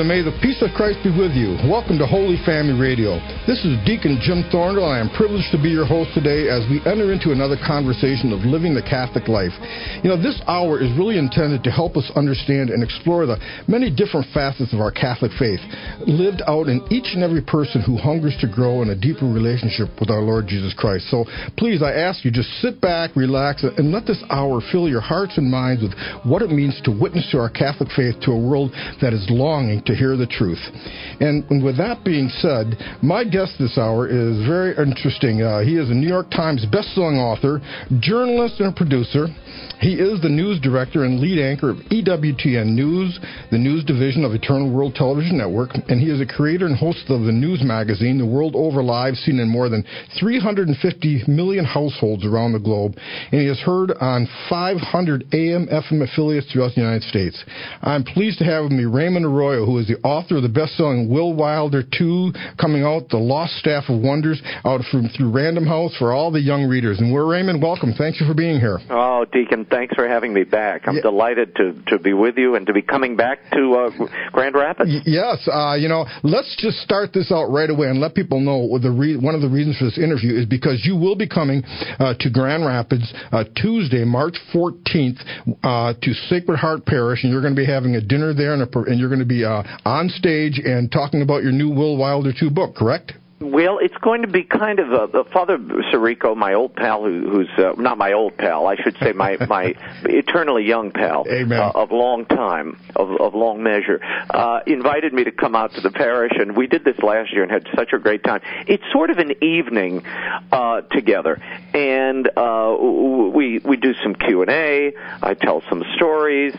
and may the peace of Christ be with you. Welcome to Holy Family Radio. This is Deacon Jim Thorndale, and I am privileged to be your host today as we enter into another conversation of living the Catholic life. You know, this hour is really intended to help us understand and explore the many different facets of our Catholic faith, lived out in each and every person who hungers to grow in a deeper relationship with our Lord Jesus Christ. So please, I ask you, just sit back, relax, and let this hour fill your hearts and minds with what it means to witness to our Catholic faith to a world that is longing to hear the truth. And with that being said, my guest this hour is very interesting. He is a New York Times best-selling author, journalist, and producer. He is the news director and lead anchor of EWTN News, the news division of Eternal World Television Network, and he is a creator and host of the news magazine, The World Over Live, seen in more than 350 million households around the globe, and he is heard on 500 AM, FM affiliates throughout the United States. I'm pleased to have with me Raymond Arroyo, who is the author of the best-selling Will Wilder 2, coming out, The Lost Staff of Wonders, out through Random House for all the young readers. And we're Raymond, welcome. Thank you for being here. Oh, Deacon, thanks for having me back. I'm delighted to be with you and to be coming back to Grand Rapids. Yes, let's just start this out right away and let people know one of the reasons for this interview is because you will be coming to Grand Rapids Tuesday, March 14th, to Sacred Heart Parish, and you're going to be having a dinner there, and you're going to be on stage and talking about your new Will Wilder 2 book, correct? Well, it's going to be kind of Father Sirico, my old pal, who's not my old pal, I should say my eternally young pal of long time, of long measure, invited me to come out to the parish, and we did this last year and had such a great time. It's sort of an evening together, and we do some Q&A. I tell some stories.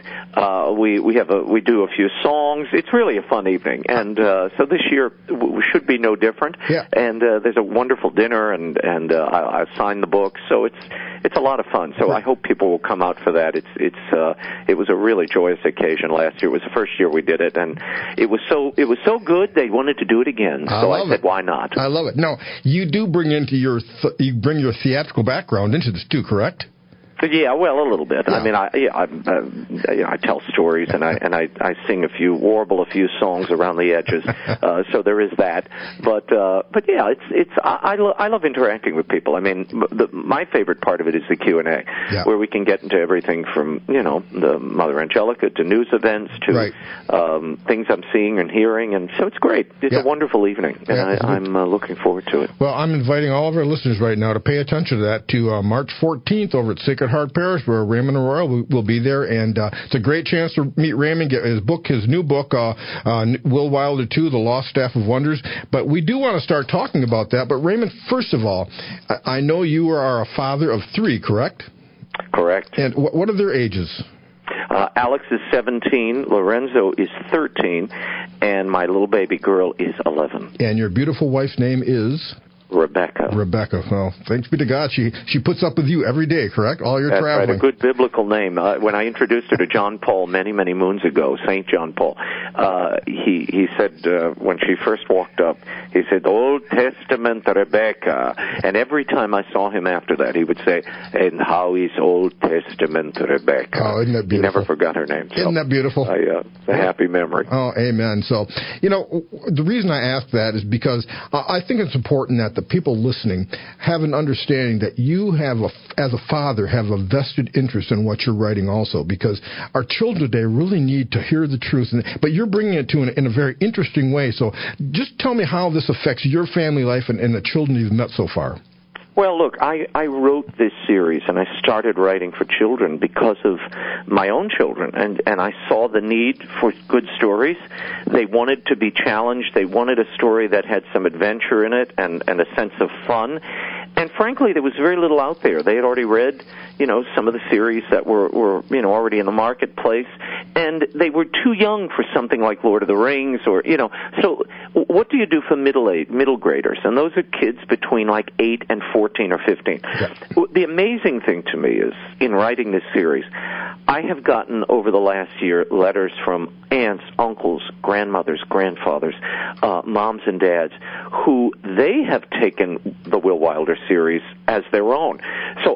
We do a few songs. It's really a fun evening, and so this year should be no different. Yeah. And there's a wonderful dinner, and I signed the book, so it's a lot of fun. So I hope people will come out for that. It was a really joyous occasion last year. It was the first year we did it, and it was so good they wanted to do it again. So I said, why not? I love it. Now, you do bring your theatrical background into this too, correct? Yeah, well, a little bit. Yeah. I mean, I tell stories and I sing warble a few songs around the edges. So there is that. But yeah, I love interacting with people. I mean, my favorite part of it is the Q&A, where we can get into everything from the Mother Angelica to news events to things I'm seeing and hearing, and so it's great. It's a wonderful evening, and I'm looking forward to it. Well, I'm inviting all of our listeners right now to pay attention to that to March 14th over at Sacred Heart Parish, where Raymond Arroyo will be there, and it's a great chance to meet Raymond, get his new book, Will Wilder 2, The Lost Staff of Wonders. But we do want to start talking about that. But Raymond, first of all, I know you are a father of 3, correct? Correct. And what are their ages? Alex is 17, Lorenzo is 13, and my little baby girl is 11. And your beautiful wife's name is? Rebecca. Well, thanks be to God. She puts up with you every day, correct? All your traveling. That's right, a good biblical name. When I introduced her to John Paul many, many moons ago, St. John Paul, he said, when she first walked up, he said, Old Testament Rebecca. And every time I saw him after that, he would say, and how is Old Testament Rebecca? Oh, isn't that beautiful? He never forgot her name. Isn't that beautiful? It's a happy memory. Oh, amen. So, the reason I ask that is because I think it's important that the people listening have an understanding that you have, as a father, have a vested interest in what you're writing also, because our children today really need to hear the truth, but you're bringing it to in a very interesting way. So just tell me how this affects your family life and the children you've met so far. Well, look, I wrote this series, and I started writing for children because of my own children, and I saw the need for good stories. They wanted to be challenged. They wanted a story that had some adventure in it and a sense of fun. And frankly, there was very little out there. They had already read, some of the series that were already in the marketplace, and they were too young for something like Lord of the Rings or. So what do you do for middle graders? And those are kids between like 8 and 14 or 15. Yeah. The amazing thing to me is, in writing this series, I have gotten over the last year letters from aunts, uncles, grandmothers, grandfathers, moms and dads, who they have taken the Will Wilder series as their own. So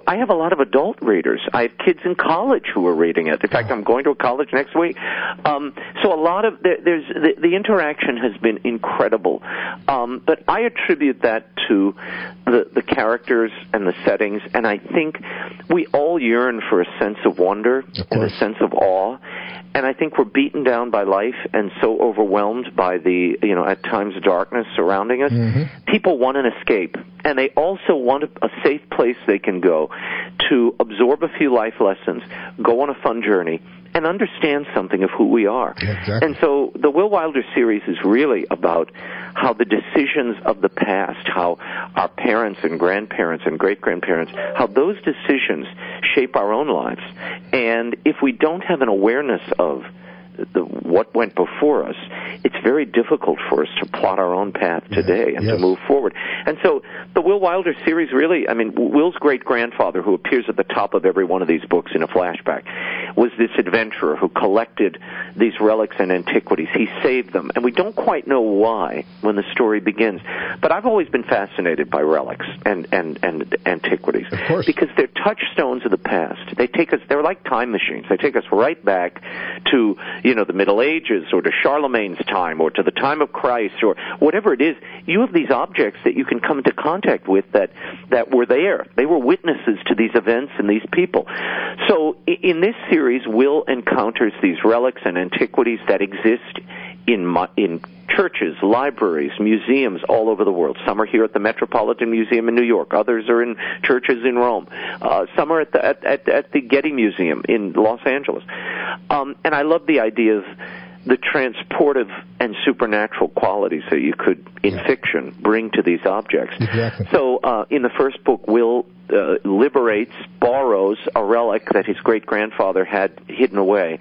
I have a lot of adult readers. I have kids in college who are reading it. In fact, I'm going to a college next week. So a lot of the interaction has been incredible. But I attribute that to the characters and the settings, and I think we all yearn for a sense of wonder and a sense of awe. And I think we're beaten down by life and so overwhelmed by the, at times, darkness surrounding us. Mm-hmm. People want an escape, and they also want a safe place they can go to absorb a few life lessons, go on a fun journey, and understand something of who we are. Yeah, exactly. And so the Will Wilder series is really about how the decisions of the past, how our parents and grandparents and great-grandparents, how those decisions shape our own lives. And if we don't have an awareness of what went before us, it's very difficult for us to plot our own path today and to move forward. And so the Will Wilder series really, Will's great-grandfather, who appears at the top of every one of these books in a flashback, was this adventurer who collected these relics and antiquities. He saved them, and we don't quite know why when the story begins. But I've always been fascinated by relics and antiquities. Of course. Because they're touchstones of the past. They're like time machines. They take us right back to the Middle Ages, or to Charlemagne's time, or to the time of Christ, or whatever it is. You have these objects that you can come into contact with that were there. They were witnesses to these events and these people. So in this series, Will encounters these relics and antiquities that exist in churches, libraries, museums all over the world. Some are here at the Metropolitan Museum in New York. Others are in churches in Rome. Some are at the Getty Museum in Los Angeles. And I love the idea of the transportive and supernatural qualities that you could, in fiction, bring to these objects. Exactly. So in the first book, Will borrows a relic that his great-grandfather had hidden away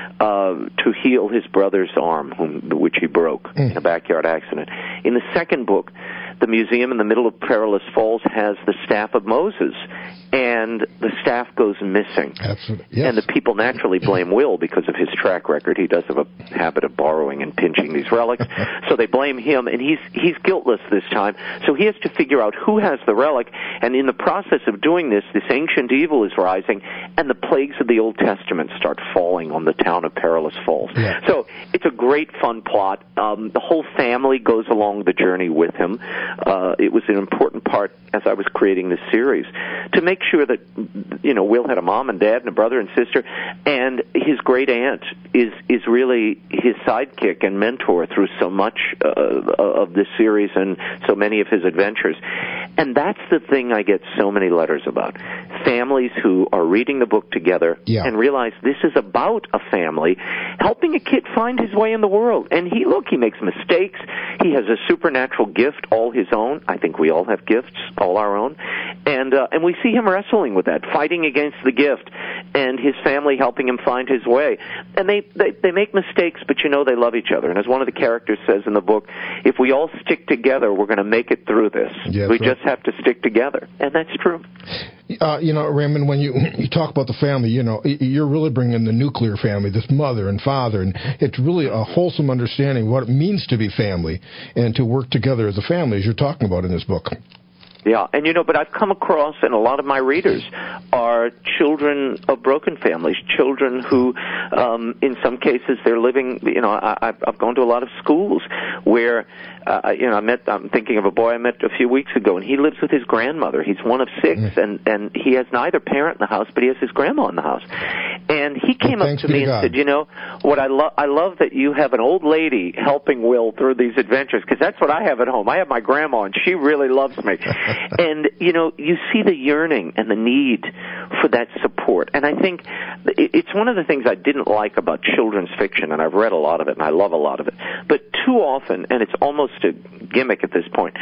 to heal his brother's arm, which he broke in a backyard accident. In the second book, the museum in the middle of Perilous Falls has the staff of Moses, and the staff goes missing. Absolutely. Yes. And the people naturally blame Will because of his track record. He does have a habit of borrowing and pinching these relics. So they blame him, and he's guiltless this time. So he has to figure out who has the relic, and in the process of doing this ancient evil is rising, and the plagues of the Old Testament start falling on the town of Perilous Falls. Yeah. So it's a great, fun plot. The whole family goes along the journey with him. It was an important part as I was creating this series to make sure that Will had a mom and dad and a brother and sister, and his great aunt is really his sidekick and mentor through so much of this series and so many of his adventures. And that's the thing I get so many letters about. Families who are reading the book together and realize this is about a family helping a kid find his way in the world. And he makes mistakes. He has a supernatural gift all his own. I think we all have gifts, all our own. And we see him wrestling with that, fighting against the gift, and his family helping him find his way. And they make mistakes, but they love each other. And as one of the characters says in the book, if we all stick together, we're going to make it through this. Yeah, we just have to stick together. And that's true. Raymond, when you talk about the family, you're really bringing the nuclear family, this mother and father, and it's really a wholesome understanding of what it means to be family and to work together as a family, as you're talking about in this book. Yeah, and but I've come across, and a lot of my readers are children of broken families, children who, in some cases, they're living, I've gone to a lot of schools where, I'm thinking of a boy I met a few weeks ago, and he lives with his grandmother. He's one of six, and he has neither parent in the house, but he has his grandma in the house. And he came up to me and said, what I love that you have an old lady helping Will through these adventures, because that's what I have at home. I have my grandma, and she really loves me. And, you see the yearning and the need for that support. And I think it's one of the things I didn't like about children's fiction, and I've read a lot of it, and I love a lot of it. But too often, and it's almost a gimmick at this point,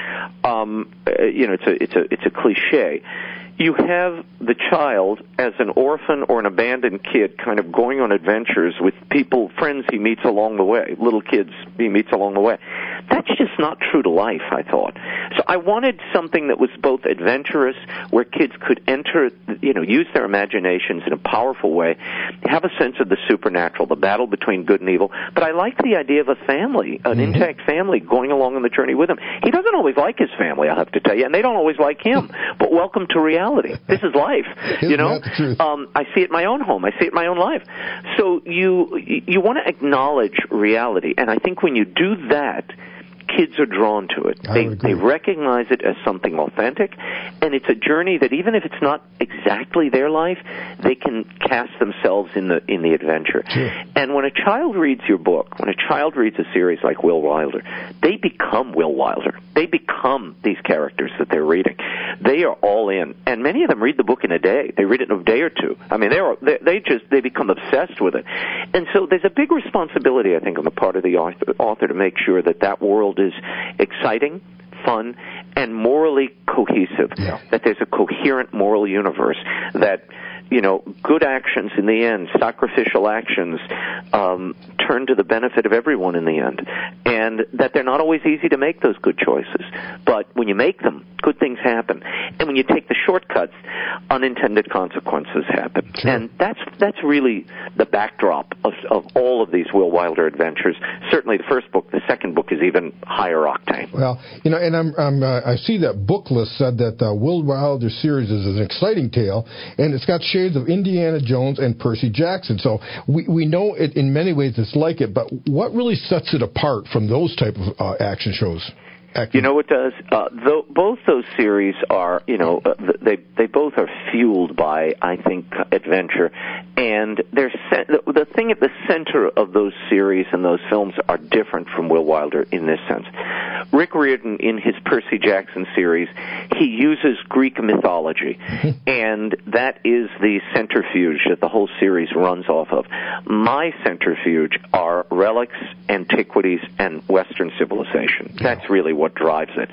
it's a cliche. You have the child as an orphan or an abandoned kid kind of going on adventures with friends he meets along the way, little kids he meets along the way. That's just not true to life, I thought. So I wanted something that was both adventurous, where kids could enter, use their imaginations in a powerful way, have a sense of the supernatural, the battle between good and evil. But I like the idea of a family, an intact family, going along on the journey with him. He doesn't always like his family, I'll have to tell you, and they don't always like him. But welcome to reality. reality. This is life. You know, I see it in my own home. I see it in my own life. So you want to acknowledge reality, and I think when you do that, kids are drawn to it. They recognize it as something authentic, and it's a journey that even if it's not exactly their life, they can cast themselves in the adventure. Sure. And when a child reads your book, when a child reads a series like Will Wilder, they become Will Wilder. They become these characters that they're reading. They are all in, and many of them read the book in a day. They read it in a day or two. I mean, they become obsessed with it. And so there's a big responsibility, I think, on the part of the author to make sure that world is exciting, fun, and morally cohesive. Yeah. That there's a coherent moral universe. That, you know, good actions in the end, sacrificial actions, turn to the benefit of everyone in the end. And that they're not always easy to make those good choices. But when you make them, good things happen. And when you take the shortcuts, unintended consequences happen. Sure. And that's really the backdrop of all of these Will Wilder adventures. Certainly the first book. The second book is even higher octane. Well, you know, and I see that book list said that Will Wilder series is an exciting tale, and it's got shades of Indiana Jones and Percy Jackson. So we know it in many ways it's like it, but what really sets it apart from those type of action shows? You know what does? Both those series are, you know, they both are fueled by, I think, adventure, and the thing at the center of those series and those films are different from Will Wilder in this sense. Rick Riordan, in his Percy Jackson series, he uses Greek mythology, and that is the centrifuge that the whole series runs off of. My centrifuge are relics, antiquities, and Western civilization. That's really what drives it.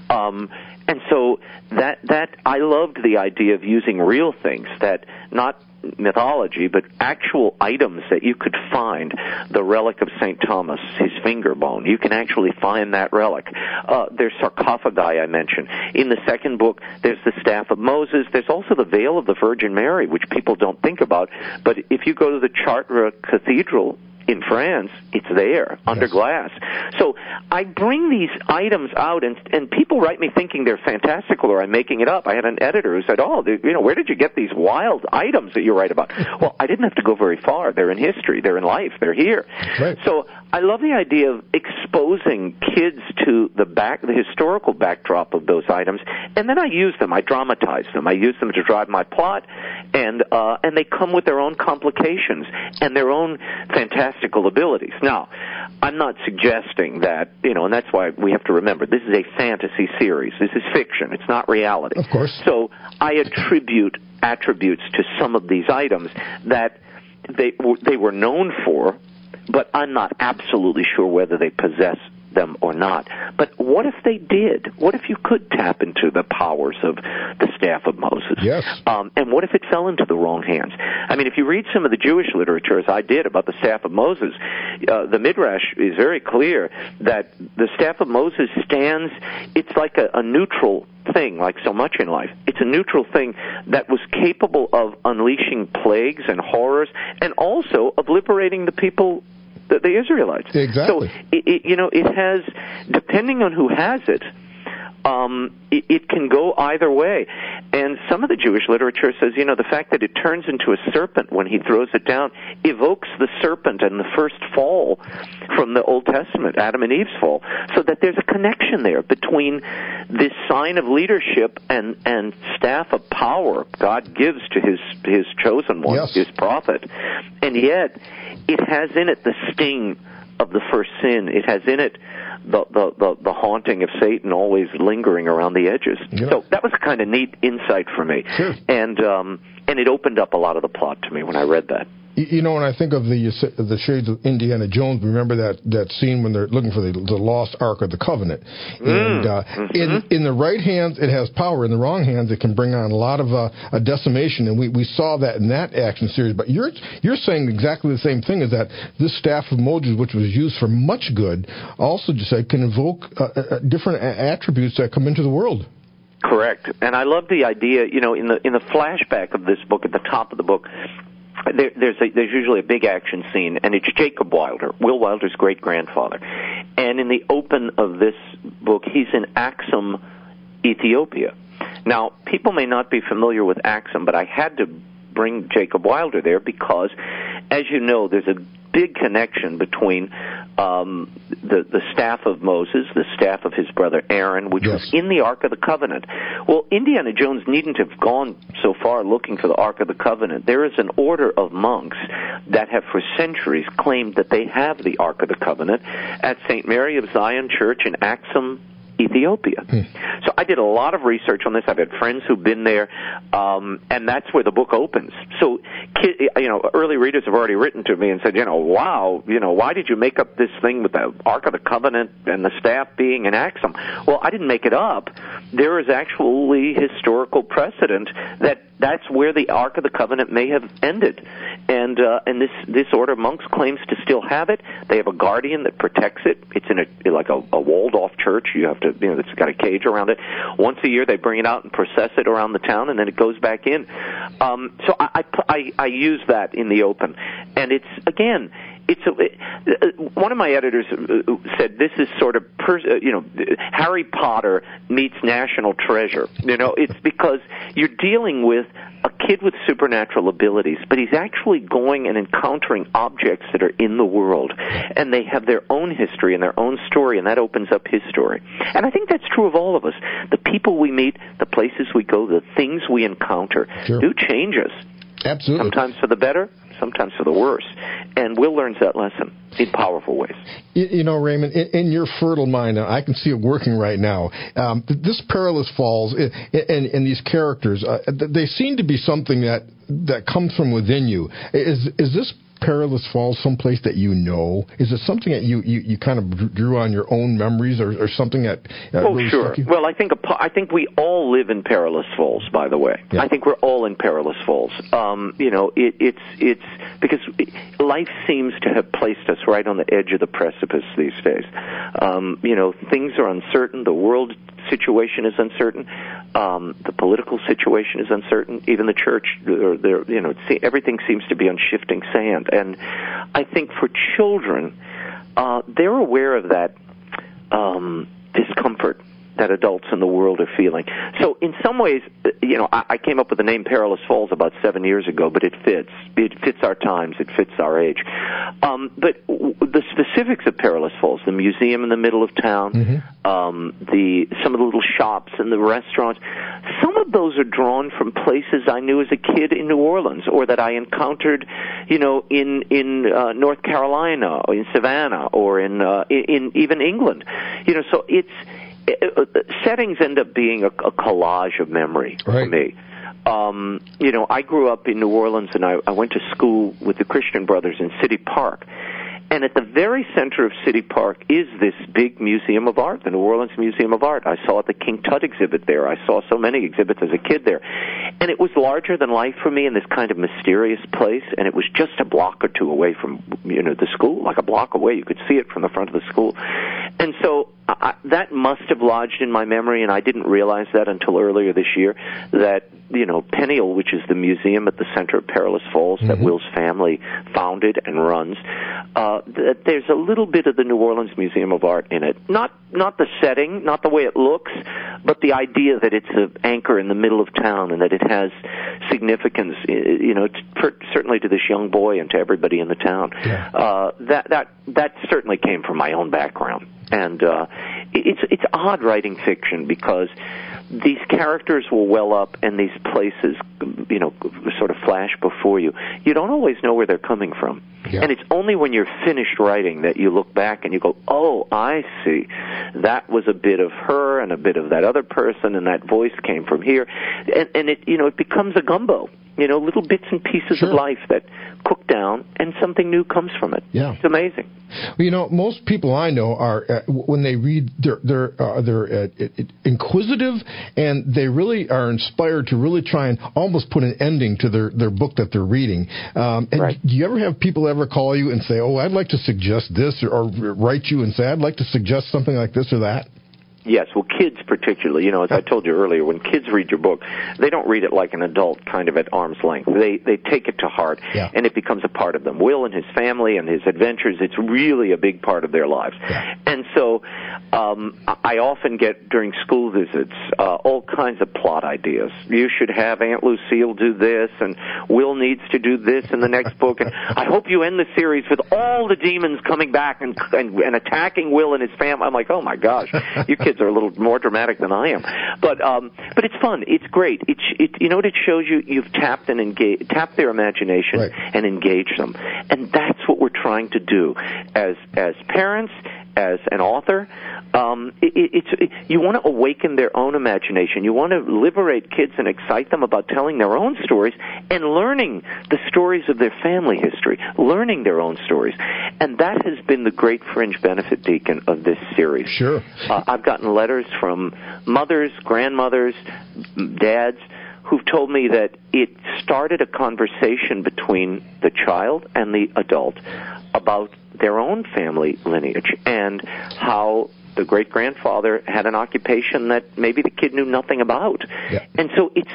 And so that I loved the idea of using real things, that not mythology, but actual items that you could find. The relic of St. Thomas, his finger bone. You can actually find that relic. There's sarcophagi I mentioned. In the second book, there's the staff of Moses. There's also the veil of the Virgin Mary, which people don't think about. But if you go to the Chartres Cathedral in France, it's there, under glass. So I bring these items out, and people write me thinking they're fantastical or I'm making it up. I had an editor who said, where did you get these wild items that you write about? Well, I didn't have to go very far. They're in history. They're in life. They're here. Right. So I love the idea of exposing kids to the historical backdrop of those items, and then I use them. I dramatize them. I use them to drive my plot, and they come with their own complications and their own fantastical abilities. Now, I'm not suggesting that, and that's why we have to remember, this is a fantasy series. This is fiction. It's not reality. Of course. So I attribute attributes to some of these items that they were known for, but I'm not absolutely sure whether they possess them or not. But what if they did? What if you could tap into the powers of the staff of Moses? Yes. And what if it fell into the wrong hands? I mean, if you read some of the Jewish literature, as I did, about the staff of Moses, the Midrash is very clear that the staff of Moses it's like a neutral thing, like so much in life. It's a neutral thing that was capable of unleashing plagues and horrors, and also of liberating the people, the Israelites. Exactly. So it has, depending on who has it, it can go either way. And some of the Jewish literature says, the fact that it turns into a serpent when he throws it down evokes the serpent and the first fall from the Old Testament, Adam and Eve's fall, so that there's a connection there between this sign of leadership and staff of power God gives to his chosen one, yes, his prophet. And yet, it has in it the sting of the first sin. It has in it the haunting of Satan always lingering around the edges. Yeah. So that was a kind of neat insight for me. Sure. And it opened up a lot of the plot to me when I read that. When I think of the shades of Indiana Jones, remember that scene when they're looking for the lost Ark of the Covenant. And in the right hands, it has power. In the wrong hands, it can bring on a lot of a decimation. And we saw that in that action series. But you're saying exactly the same thing, is that this staff of Moses, which was used for much good, also just can evoke different attributes that come into the world. Correct. And I love the idea, in the flashback of this book, at the top of the book, there's usually a big action scene, and it's Jacob Wilder, Will Wilder's great-grandfather. And in the open of this book, he's in Axum, Ethiopia. Now, people may not be familiar with Axum, but I had to bring Jacob Wilder there because, as you know, there's a big connection between the staff of Moses, the staff of his brother Aaron, which was in the Ark of the Covenant. Well, Indiana Jones needn't have gone so far looking for the Ark of the Covenant. There is an order of monks that have for centuries claimed that they have the Ark of the Covenant at St. Mary of Zion Church in Axum, Ethiopia. So I did a lot of research on this. I've had friends who've been there, and that's where the book opens. So, early readers have already written to me and said, wow, why did you make up this thing with the Ark of the Covenant and the staff being in Axum? Well, I didn't make it up. There is actually historical precedent that's where the Ark of the Covenant may have ended. And this order of monks claims to still have it. They have a guardian that protects it. It's in a walled-off church. You have to, it's got a cage around it. Once a year, they bring it out and process it around the town, and then it goes back in. So I use that in the open. And it's, again, one of my editors said this is sort of Harry Potter meets National Treasure. It's because you're dealing with a kid with supernatural abilities, but he's actually going and encountering objects that are in the world, and they have their own history and their own story, and that opens up his story. And I think that's true of all of us. The people we meet, the places we go, the things we encounter do change us. Absolutely. Sometimes for the better, sometimes for the worse. And Will learns that lesson in powerful ways. Raymond, in your fertile mind, I can see it working right now. This Perilous Falls and these characters, they seem to be something that comes from within you. Is this Perilous Falls someplace that you know? Is it something that you kind of drew on your own memories or something that really sure. Well, I think we all live in Perilous Falls, by the way. Yeah. I think we're all in Perilous Falls. It's because life seems to have placed us right on the edge of the precipice these days. Things are uncertain. The world situation is uncertain. The political situation is uncertain. Even the church, everything seems to be on shifting sand. And I think for children, they're aware of that discomfort that adults in the world are feeling. So in some ways, I came up with the name Perilous Falls about 7 years ago, but it fits. It fits our times. It fits our age. But the specifics of Perilous Falls, the museum in the middle of town, some of the little shops and the restaurants, some of those are drawn from places I knew as a kid in New Orleans or that I encountered, in North Carolina or in Savannah or in even England. So settings end up being a collage of memory for me. I grew up in New Orleans, and I went to school with the Christian Brothers in City Park. And at the very center of City Park is this big museum of art, the New Orleans Museum of Art. I saw the King Tut exhibit there. I saw so many exhibits as a kid there. And it was larger than life for me in this kind of mysterious place, and it was just a block or two away from, the school, like a block away. You could see it from the front of the school. And so that must have lodged in my memory, and I didn't realize that until earlier this year, that, Peniel, which is the museum at the center of Perilous Falls that Will's family founded and runs, there's a little bit of the New Orleans Museum of Art in it. Not the setting, not the way it looks, but the idea that it's an anchor in the middle of town and that it has significance, certainly to this young boy and to everybody in the town. Yeah. That certainly came from my own background. And it's odd writing fiction because these characters will well up and these places, sort of flash before you. You don't always know where they're coming from. Yeah. And it's only when you're finished writing that you look back and you go, oh, I see. That was a bit of her and a bit of that other person, and that voice came from here. And it becomes a gumbo. Little bits and pieces of life that cook down, and something new comes from it. Yeah. It's amazing. Well, most people I know are, when they read, they're inquisitive, and they really are inspired to really try and almost put an ending to their book that they're reading. And do you ever have people ever call you and say, oh, I'd like to suggest this, or write you and say, I'd like to suggest something like this or that? Yes, well, kids particularly, as I told you earlier, when kids read your book, they don't read it like an adult kind of at arm's length. They take it to heart, and it becomes a part of them. Will and his family and his adventures, it's really a big part of their lives. Yeah. And so I often get, during school visits, all kinds of plot ideas. You should have Aunt Lucille do this, and Will needs to do this in the next book, and I hope you end the series with all the demons coming back and attacking Will and his family. I'm like, oh my gosh, you kids are a little more dramatic than I am, but it's fun. It's great. You know what it shows you? You've tapped their imagination, right, and engaged them, and that's what we're trying to do as parents, as an author. You want to awaken their own imagination. You want to liberate kids and excite them about telling their own stories and learning the stories of their family history, learning their own stories. And that has been the great fringe benefit, Deacon, of this series. Sure. I've gotten letters from mothers, grandmothers, dads, who've told me that it started a conversation between the child and the adult about their own family lineage and how the great-grandfather had an occupation that maybe the kid knew nothing about. Yeah. And so it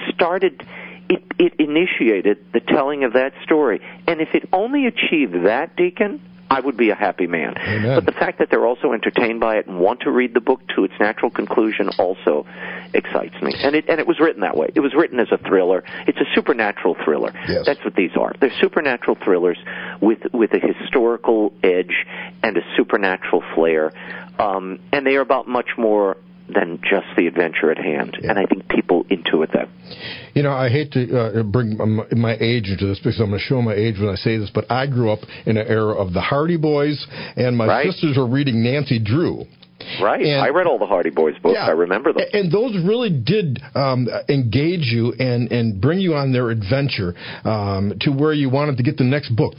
initiated the telling of that story. And if it only achieved that, Deacon, I would be a happy man. Amen. But the fact that they're also entertained by it and want to read the book to its natural conclusion also excites me. And it was written that way. It was written as a thriller. It's a supernatural thriller. Yes. That's what these are. They're supernatural thrillers with a historical edge and a supernatural flair. And they are about much more than just the adventure at hand. Yeah. And I think people intuit that. I hate to bring my age into this because I'm going to show my age when I say this, but I grew up in an era of the Hardy Boys, and my sisters were reading Nancy Drew. Right. And I read all the Hardy Boys books. Yeah, I remember them. And those really did engage you and bring you on their adventure to where you wanted to get the next book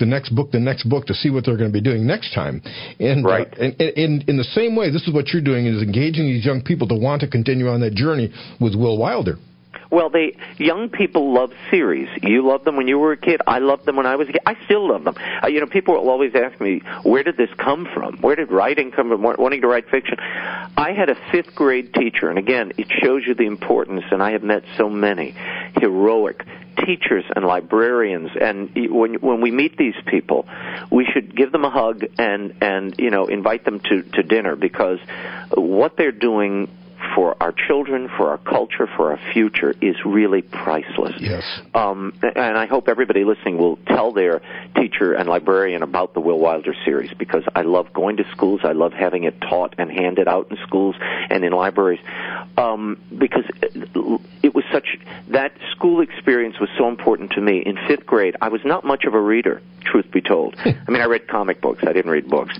to see what they're going to be doing next time. And, right. And in the same way, this is what you're doing, is engaging these young people to want to continue on that journey with Will Wilder. Well, young people love series. You loved them when you were a kid. I loved them when I was a kid. I still love them. People will always ask me, where did this come from? Where did writing come from, wanting to write fiction? I had a 5th grade teacher, and again, it shows you the importance, and I have met so many heroic teachers and librarians, and when we meet these people, we should give them a hug and invite them to dinner, because what they're doing for our children, for our culture, for our future is really priceless. Yes. And I hope everybody listening will tell their teacher and librarian about the Will Wilder series, because I love going to schools. I love having it taught and handed out in schools and in libraries, because it was that school experience was so important to me. In 5th grade, I was not much of a reader, truth be told. I mean, I read comic books. I didn't read books.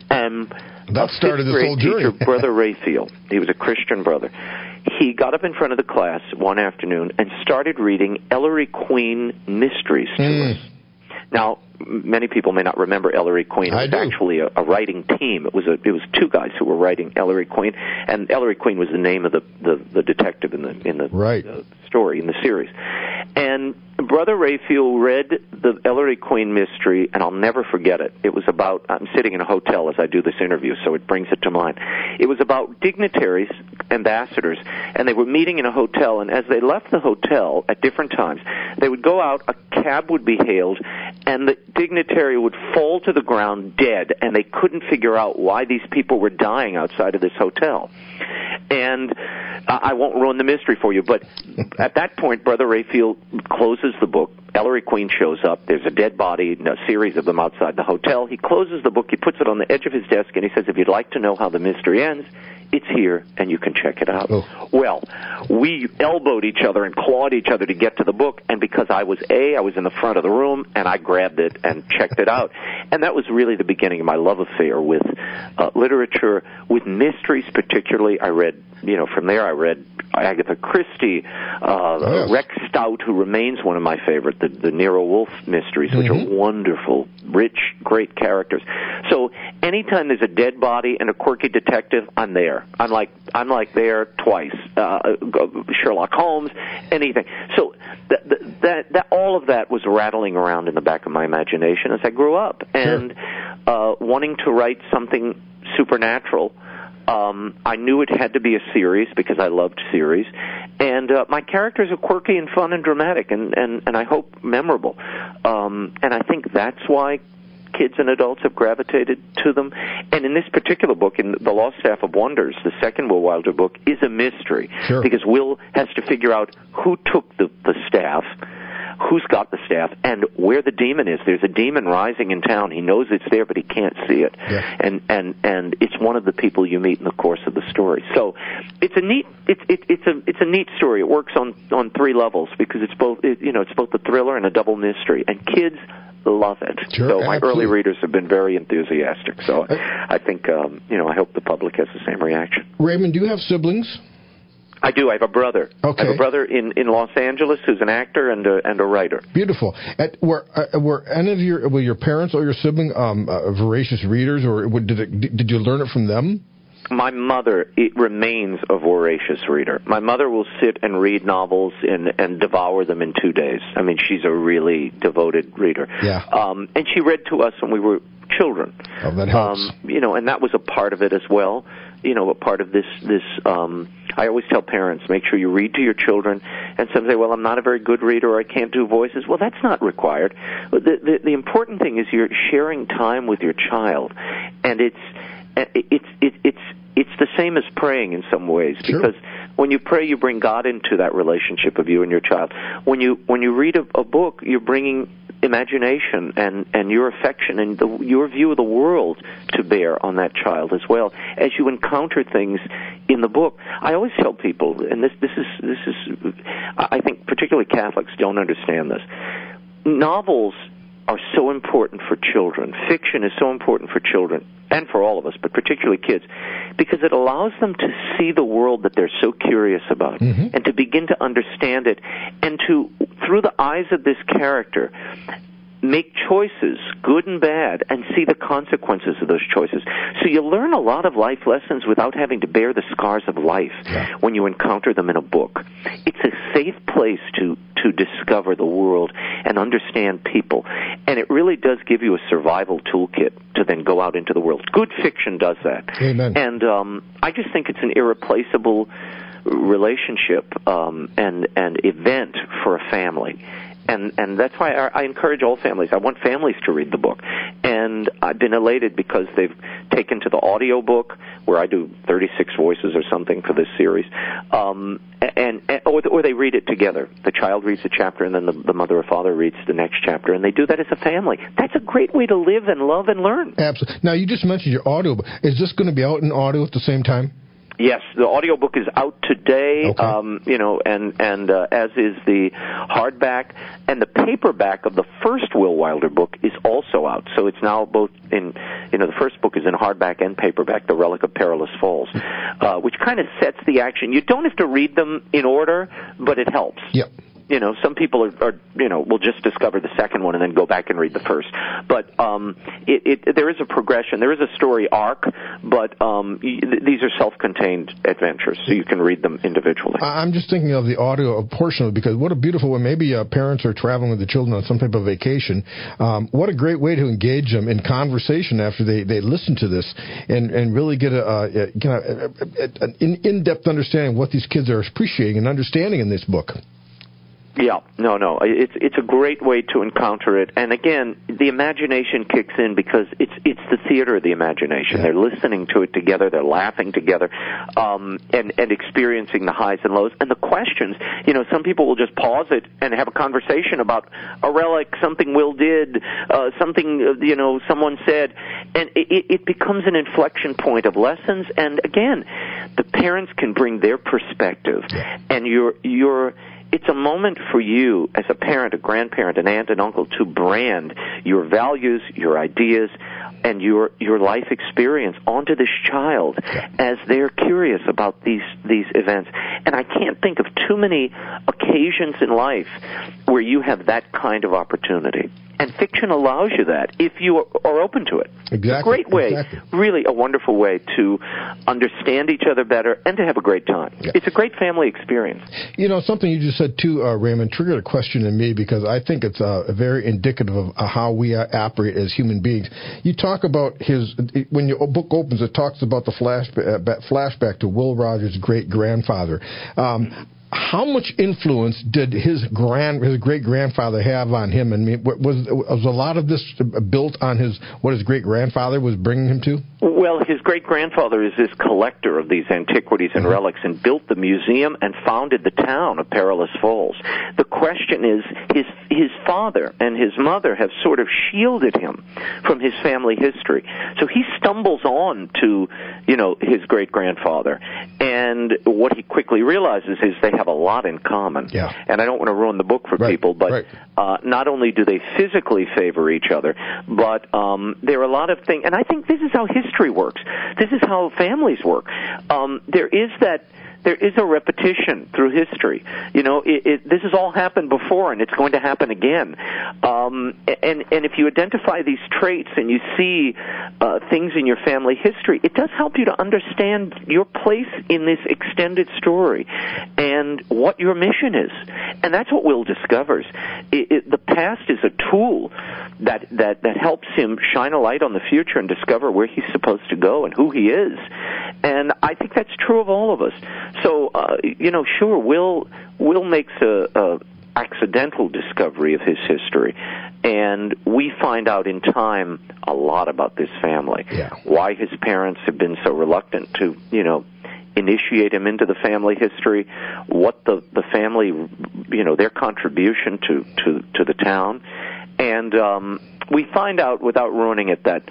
That started this whole journey. Teacher, Brother Rayfield, he was a Christian brother. He got up in front of the class one afternoon and started reading Ellery Queen mysteries to us. Now, many people may not remember Ellery Queen. It was actually a writing team. It was 2 guys who were writing Ellery Queen, and Ellery Queen was the name of the detective in the story, in the series. And Brother Rayfield read the Ellery Queen mystery, and I'll never forget it. It was about, I'm sitting in a hotel as I do this interview, so it brings it to mind. It was about dignitaries, ambassadors, and they were meeting in a hotel, and as they left the hotel at different times, they would go out, a cab would be hailed, and the dignitary would fall to the ground dead, and they couldn't figure out why these people were dying outside of this hotel. And I won't ruin the mystery for you, but at that point, Brother Rayfield closes the book. Ellery Queen shows up. There's a dead body, a series of them outside the hotel. He closes the book. He puts it on the edge of his desk, and he says, if you'd like to know how the mystery ends, it's here, and you can check it out. Oh. Well, we elbowed each other and clawed each other to get to the book, and because I was in the front of the room, and I grabbed it and checked it out. And that was really the beginning of my love affair with literature, with mysteries particularly. From there I read Agatha Christie, Rex Stout, who remains one of my favorite, the Nero Wolfe mysteries, which are wonderful, rich, great characters. So anytime there's a dead body and a quirky detective, I'm there. I'm like there twice. Sherlock Holmes, anything. So that all of that was rattling around in the back of my imagination as I grew up, and wanting to write something supernatural. I knew it had to be a series because I loved series, and my characters are quirky and fun and dramatic, and I hope memorable. And I think that's why kids and adults have gravitated to them. And in this particular book, in The Lost Staff of Wonders, the second Will Wilder book, is a mystery. Sure. Because Will has to figure out who took the staff, who's got the staff, and where the demon is. There's a demon rising in town. He knows it's there, but he can't see it. Yeah. And it's one of the people you meet in the course of the story. So it's a neat neat story. It works on three levels because it's both a thriller and a double mystery, and kids love it. Sure, so my absolutely. early readers have been very enthusiastic. So I think I hope the public has the same reaction. Raymond, do you have siblings? I do. I have a brother. Okay. I have a brother in Los Angeles who's an actor and a writer. Beautiful. Were any of your parents or your sibling voracious readers, or did you learn it from them? My mother remains a voracious reader. My mother will sit and read novels and devour them in 2 days. I mean, she's a really devoted reader. Yeah. And she read to us when we were children. Oh, that helps. And that was a part of it as well. A part of this. I always tell parents, make sure you read to your children. And some say, well, I'm not a very good reader, or I can't do voices. Well, that's not required. The important thing is you're sharing time with your child, and it's the same as praying in some ways, Sure. because when you pray, you bring God into that relationship of you and your child. When you read a book, you're bringing imagination and your affection and your view of the world to bear on that child as well as you encounter things in the book. I always tell people, and this is I think particularly Catholics don't understand this. Novels are so important for children. Fiction is so important for children and for all of us, but particularly kids, because it allows them to see the world that they're so curious about, mm-hmm. and to begin to understand it, and to, through the eyes of this character, make choices, good and bad, and see the consequences of those choices. So you learn a lot of life lessons without having to bear the scars of life when you encounter them in a book. It's a safe place to discover the world and understand people. And it really does give you a survival toolkit to then go out into the world. Good fiction does that. Amen. And I just think it's an irreplaceable relationship and event for a family. And that's why I encourage all families. I want families to read the book. And I've been elated because they've taken to the audio book, where I do 36 voices or something for this series, or they read it together. The child reads a chapter, and then the mother or father reads the next chapter, and they do that as a family. That's a great way to live and love and learn. Absolutely. Now, you just mentioned your audio book. Is this going to be out in audio at the same time? Yes, the audiobook is out today, okay. And as is the hardback, and the paperback of the first Will Wilder book is also out. So it's now both in, the first book is in hardback and paperback, The Relic of Perilous Falls, which kind of sets the action. You don't have to read them in order, but it helps. Yep. Some people are will just discover the second one and then go back and read the first. But there is a progression. There is a story arc, but these are self-contained adventures, so you can read them individually. I'm just thinking of the audio portion of it, because what a beautiful way. Maybe parents are traveling with the children on some type of vacation. What a great way to engage them in conversation after they listen to this and really get an in-depth understanding of what these kids are appreciating and understanding in this book. Yeah, no. It's a great way to encounter it, and again, the imagination kicks in because it's the theater of the imagination. Yeah. They're listening to it together, they're laughing together, and experiencing the highs and lows and the questions. Some people will just pause it and have a conversation about a relic, something Will did, something someone said, and it becomes an inflection point of lessons. And again, the parents can bring their perspective, and it's a moment for you as a parent, a grandparent, an aunt, an uncle to brand your values, your ideas, and your life experience onto this child as they're curious about these events. And I can't think of too many occasions in life where you have that kind of opportunity. And fiction allows you that if you are open to it. Exactly. It's a great way, really a wonderful way to understand each other better and to have a great time. Yeah. It's a great family experience. You know, something you just said, too, Raymond, triggered a question in me because I think it's very indicative of how we operate as human beings. You talk about when your book opens, it talks about the flashback to Will Rogers' great-grandfather. How much influence did his great-grandfather have on him? And was a lot of this built on what his great-grandfather was bringing him to? Well, his great-grandfather is this collector of these antiquities and relics and built the museum and founded the town of Perilous Falls. The question is, his father and his mother have sort of shielded him from his family history. So he stumbles on to, his great-grandfather. And what he quickly realizes is they have a lot in common. Yeah. And I don't want to ruin the book for people, but not only do they physically favor each other, but there are a lot of things, and I think this is how history works. This is how families work. There is a repetition through history. This has all happened before, and it's going to happen again. And if you identify these traits and you see things in your family history, it does help you to understand your place in this extended story and what your mission is. And that's what Will discovers. The past is a tool that helps him shine a light on the future and discover where he's supposed to go and who he is. And I think that's true of all of us. So, sure, Will makes a accidental discovery of his history, and we find out in time a lot about this family. Yeah. Why his parents have been so reluctant to, initiate him into the family history, what the family, their contribution to the town, and we find out, without ruining it, that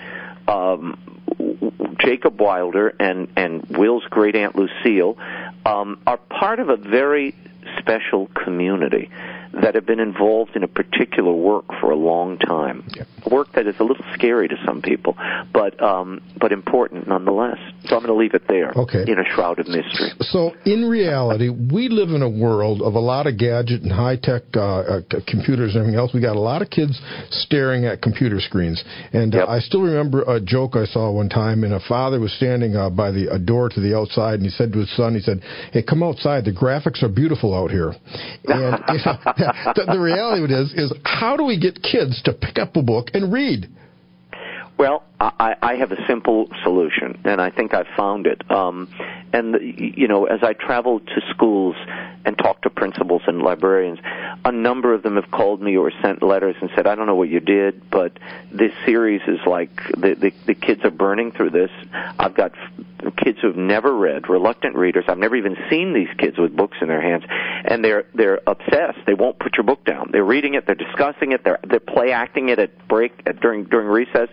Jacob Wilder and Will's great aunt Lucille are part of a very special community that have been involved in a particular work for a long time. Yeah. Work that is a little scary to some people, but important nonetheless. So I'm going to leave it there in a shroud of mystery. So in reality, we live in a world of a lot of gadget and high-tech computers and everything else. We got a lot of kids staring at computer screens. And I still remember a joke I saw one time, and a father was standing by a door to the outside, and he said to his son, "Hey, come outside. The graphics are beautiful out here." And the reality of it is how do we get kids to pick up a book and read? Well, I have a simple solution, and I think I've found it. As I travel to schools and talk to principals and librarians, a number of them have called me or sent letters and said, "I don't know what you did, but this series is like the kids are burning through this. I've got kids who've never read, reluctant readers. I've never even seen these kids with books in their hands, and they're obsessed. They won't put your book down. They're reading it, they're discussing it, they're play acting it at during recess."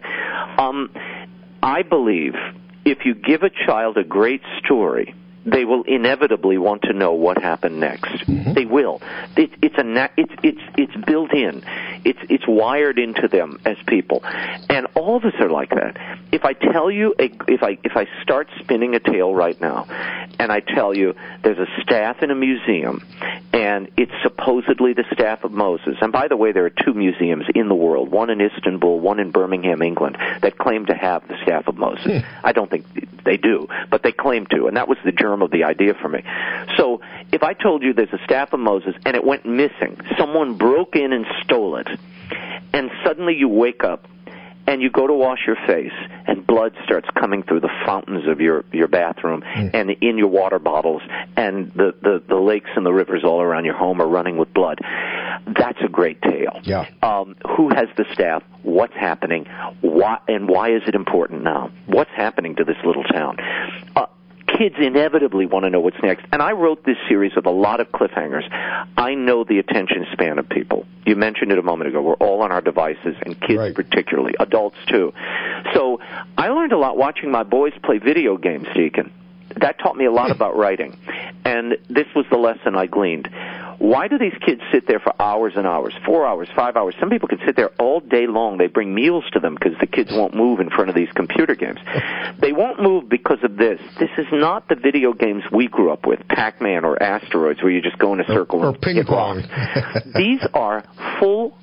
I believe if you give a child a great story, they will inevitably want to know what happened next. Mm-hmm. They will. It's built in. It's wired into them as people, and all of us are like that. If I tell you, if I start spinning a tale right now, and I tell you there's a staff in a museum, and it's supposedly the staff of Moses. And by the way, there are two museums in the world, one in Istanbul, one in Birmingham, England, that claim to have the staff of Moses. I don't think they do, but they claim to, and that was the germ of the idea for me. So if I told you there's a staff of Moses and it went missing, someone broke in and stole it, and suddenly you wake up and you go to wash your face and blood starts coming through the fountains of your bathroom and in your water bottles, and the lakes and the rivers all around your home are running with blood, that's a great tale. Yeah. Who has the staff? What's happening? Why is it important now? What's happening to this little town? Kids inevitably want to know what's next. And I wrote this series with a lot of cliffhangers. I know the attention span of people. You mentioned it a moment ago. We're all on our devices, and kids particularly, adults too. So I learned a lot watching my boys play video games, Deacon. That taught me a lot about writing. And this was the lesson I gleaned. Why do these kids sit there for hours and hours, 4 hours, 5 hours? Some people can sit there all day long. They bring meals to them because the kids won't move in front of these computer games. They won't move because of this. This is not the video games we grew up with, Pac-Man or Asteroids, where you just go in a circle or ping pong. These are full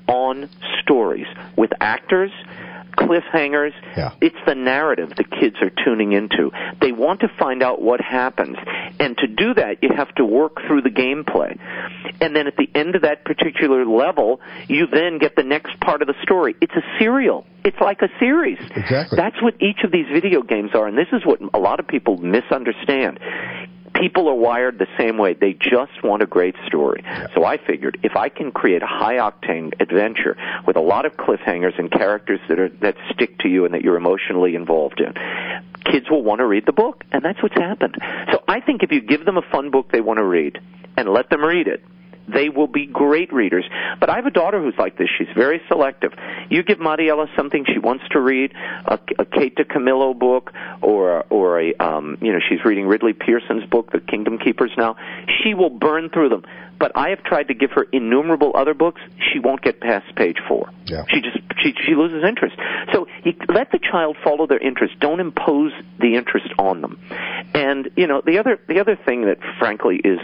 on stories with actors, cliffhangers. Yeah. It's the narrative the kids are tuning into. They want to find out what happens. And to do that, you have to work through the gameplay. And then at the end of that particular level, you then get the next part of the story. It's a serial. It's like a series. Exactly. That's what each of these video games are, and this is what a lot of people misunderstand. People are wired the same way. They just want a great story. So I figured if I can create a high-octane adventure with a lot of cliffhangers and characters that stick to you and that you're emotionally involved in, kids will want to read the book, and that's what's happened. So I think if you give them a fun book they want to read and let them read it, they will be great readers. But I have a daughter who's like this. She's very selective. You give Mariella something she wants to read, a Kate DiCamillo book, or a she's reading Ridley Pearson's book, The Kingdom Keepers now. She will burn through them. But I have tried to give her innumerable other books. She won't get past page 4. Yeah. She loses interest. So you let the child follow their interest. Don't impose the interest on them. And the other thing that frankly is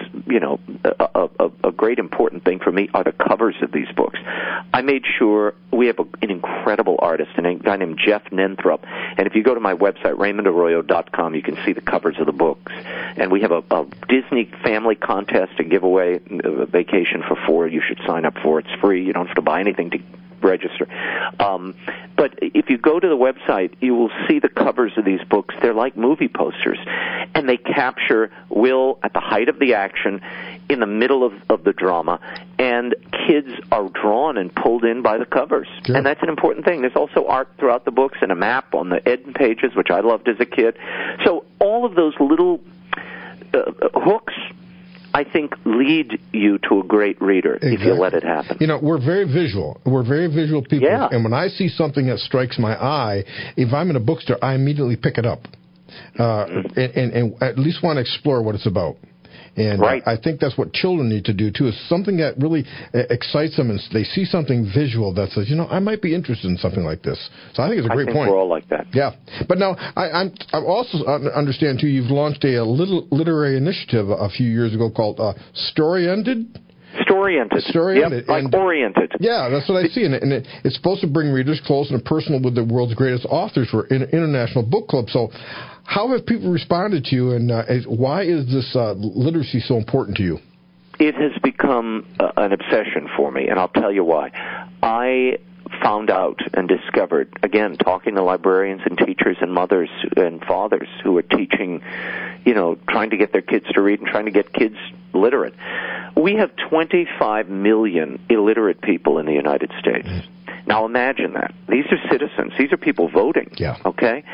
a great important thing for me are the covers of these books. I made sure we have an incredible artist, a guy named Jeff Nenthrop. And if you go to my website RaymondArroyo.com, you can see the covers of the books. And we have a Disney family contest to give away. A vacation for 4 you should sign up for. It's free. You don't have to buy anything to register. But if you go to the website, you will see the covers of these books. They're like movie posters, and they capture Will at the height of the action, in the middle of the drama, and kids are drawn and pulled in by the covers. Sure. And that's an important thing. There's also art throughout the books and a map on the end pages, which I loved as a kid. So all of those little hooks, I think, lead you to a great reader if you let it happen. We're very visual. We're very visual people. Yeah. And when I see something that strikes my eye, if I'm in a bookstore, I immediately pick it up and at least want to explore what it's about. And right. I think that's what children need to do, too, is something that really excites them, and they see something visual that says, I might be interested in something like this. So I think it's a great point. I think we're all like that. Yeah. But now, I also understand, too, you've launched a little literary initiative a few years ago called Story-Ended? Story-Ended. Yep, like oriented. Yeah, that's what I see. And it's supposed to bring readers close and personal with the world's greatest authors for International Book Club. So how have people responded to you, and why is this literacy so important to you? It has become an obsession for me, and I'll tell you why. I found out and discovered, again, talking to librarians and teachers and mothers and fathers who are teaching, trying to get their kids to read and trying to get kids literate. We have 25 million illiterate people in the United States. Now imagine that. These are citizens. These are people voting. Yeah. Okay?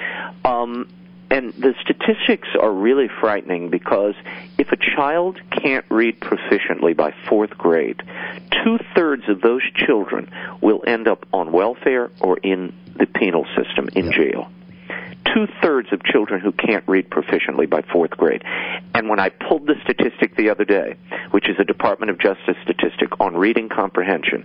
And the statistics are really frightening because if a child can't read proficiently by 4th grade, 2/3 of those children will end up on welfare or in the penal system, in jail. 2/3 of children who can't read proficiently by 4th grade. And when I pulled the statistic the other day, which is a Department of Justice statistic on reading comprehension,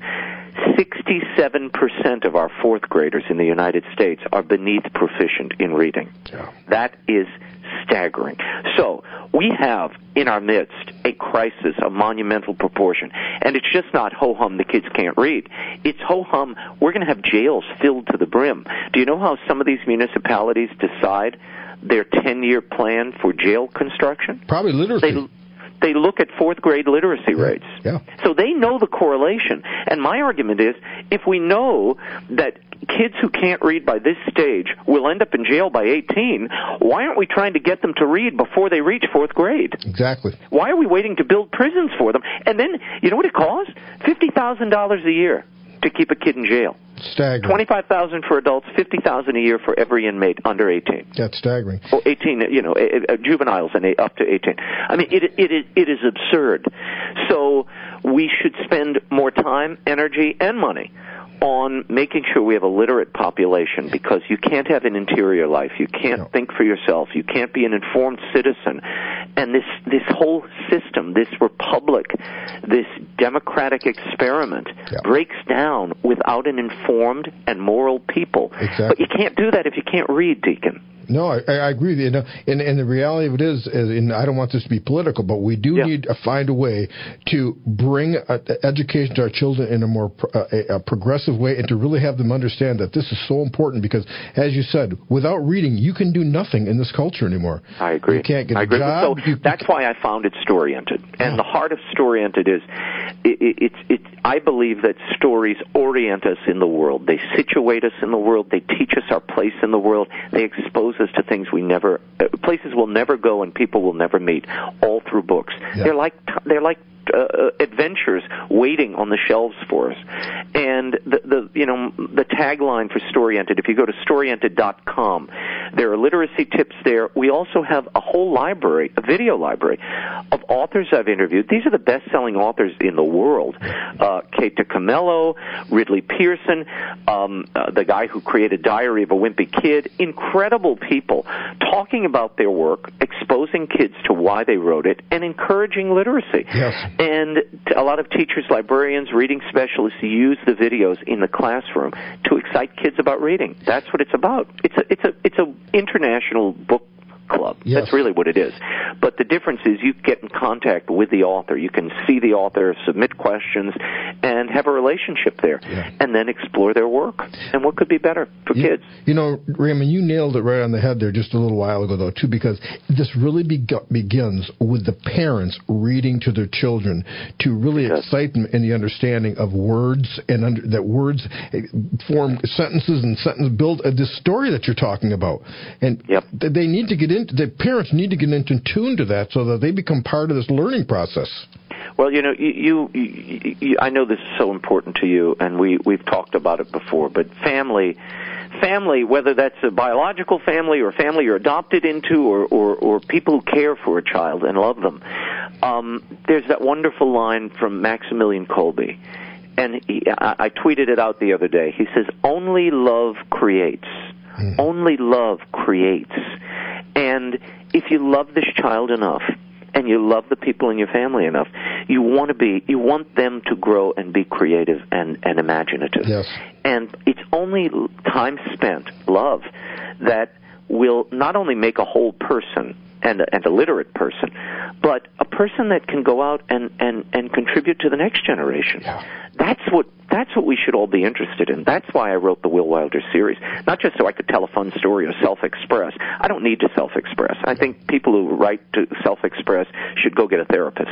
67% of our 4th graders in the United States are beneath proficient in reading. Yeah. That is staggering. So we have in our midst a crisis of monumental proportion. And it's just not ho-hum, the kids can't read. It's ho-hum, we're going to have jails filled to the brim. Do you know how some of these municipalities decide their 10-year plan for jail construction? Probably literacy. They look at 4th grade literacy rates. Yeah. So they know the correlation. And my argument is, if we know that kids who can't read by this stage will end up in jail by 18, why aren't we trying to get them to read before they reach 4th grade? Exactly. Why are we waiting to build prisons for them? And then, you know what it costs? $50,000 a year to keep a kid in jail. Staggering. $25,000 for adults, $50,000 a year for every inmate under 18. That's staggering. Or 18, juveniles and up to 18. I mean, it is absurd. So we should spend more time, energy, and money on making sure we have a literate population, because you can't have an interior life. You can't think for yourself. You can't be an informed citizen. And this whole system, this republic, this democratic experiment breaks down without an informed and moral people. Exactly. But you can't do that if you can't read, Deacon. No, I agree with you. And the reality of it is, and I don't want this to be political, but we do need to find a way to bring education to our children in a more a progressive way, and to really have them understand that this is so important, because, as you said, without reading, you can do nothing in this culture anymore. I agree. You can't get a job. So that's why I founded Storyented. And the heart of Storyented is, I believe that stories orient us in the world. They situate us in the world. They teach us our place in the world. They expose us to things places we'll never go and people will never meet, all through books. Yeah. They're like adventures waiting on the shelves for us. And the tagline for Storyented, if you go to storyented.com, there are literacy tips there. We also have a whole library, a video library of authors I've interviewed. These are the best-selling authors in the world. Kate DiCamillo, Ridley Pearson, the guy who created Diary of a Wimpy Kid, incredible people talking about their work, exposing kids to why they wrote it, and encouraging literacy. Yes. And a lot of teachers, librarians, reading specialists use the videos in the classroom to excite kids about reading. That's what it's about. It's a international book club. Yes. That's really what it is. But the difference is you get in contact with the author. You can see the author, submit questions, and have a relationship there, and then explore their work. And what could be better for kids? Raymond, you nailed it right on the head there just a little while ago, though, too, because this really begins with the parents reading to their children to really excite them in the understanding of words, and that words form sentences, and build this story that you're talking about. And they need to get the parents need to get into tune to that so that they become part of this learning process. Well, you I know this is so important to you, and we've talked about it before, but family, whether that's a biological family or family you're adopted into, or people who care for a child and love them, there's that wonderful line from Maximilian Kolbe, and I tweeted it out the other day. He says, "Only love creates. Only love creates." And if you love this child enough, and you love the people in your family enough, you want them to grow and be creative and imaginative. Yes. And it's only time spent, love, that will not only make a whole person and a literate person, but a person that can go out and contribute to the next generation. Yeah. That's what we should all be interested in. That's why I wrote the Will Wilder series. Not just so I could tell a fun story or self-express. I don't need to self-express. I think people who write to self-express should go get a therapist.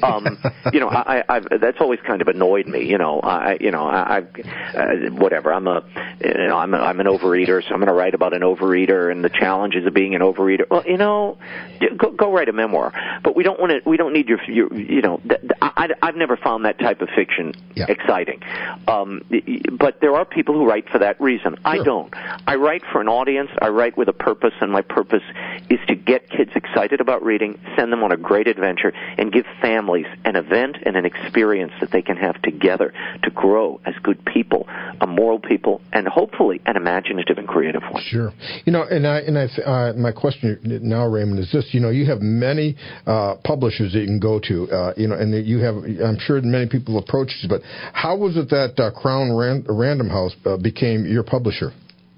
That's always kind of annoyed me. Whatever. I'm an overeater, so I'm going to write about an overeater and the challenges of being an overeater. Well, go write a memoir. But we don't need your I've never found that type of fiction exciting. But there are people who write for that reason. Sure. I don't. I write for an audience. I write with a purpose, and my purpose is to get kids excited about reading, send them on a great adventure, and give families an event and an experience that they can have together to grow as good people, a moral people, and hopefully an imaginative and creative one. Sure. My question now, Raymond, is this: you have many publishers that you can go to, and you have, I'm sure, many people approach you. But how was it that Crown Random House became your publisher?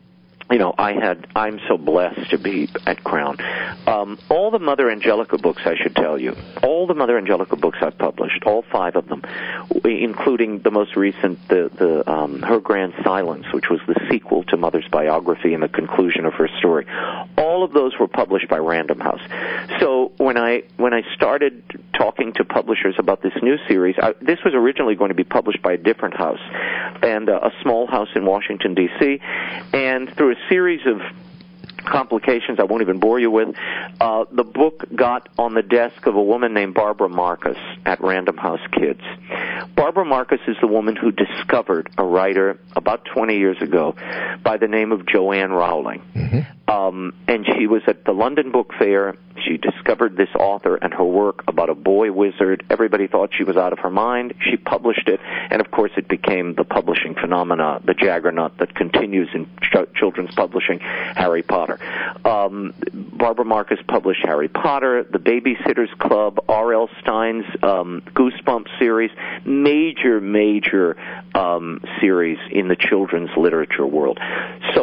I'm so blessed to be at Crown. All the Mother Angelica books, I should tell you, all the Mother Angelica books I've published, all 5 of them, including the most recent, Her Grand Silence, which was the sequel to Mother's biography and the conclusion of her story. All of those were published by Random House. So when I started talking to publishers about this new series, this was originally going to be published by a different house, and a small house in Washington, D.C., and through a series of complications I won't even bore you with, the book got on the desk of a woman named Barbara Marcus at Random House Kids. Barbara Marcus is the woman who discovered a writer about 20 years ago by the name of Joanne Rowling. Mm-hmm. And she was at the London Book Fair. She discovered this author and her work about a boy wizard. Everybody thought she was out of her mind. She published it, and of course it became the publishing phenomena, the juggernaut that continues in children's publishing, Harry Potter. Barbara Marcus published Harry Potter, The Babysitter's Club, R.L. Stein's Goosebumps series, major series in the children's literature world. So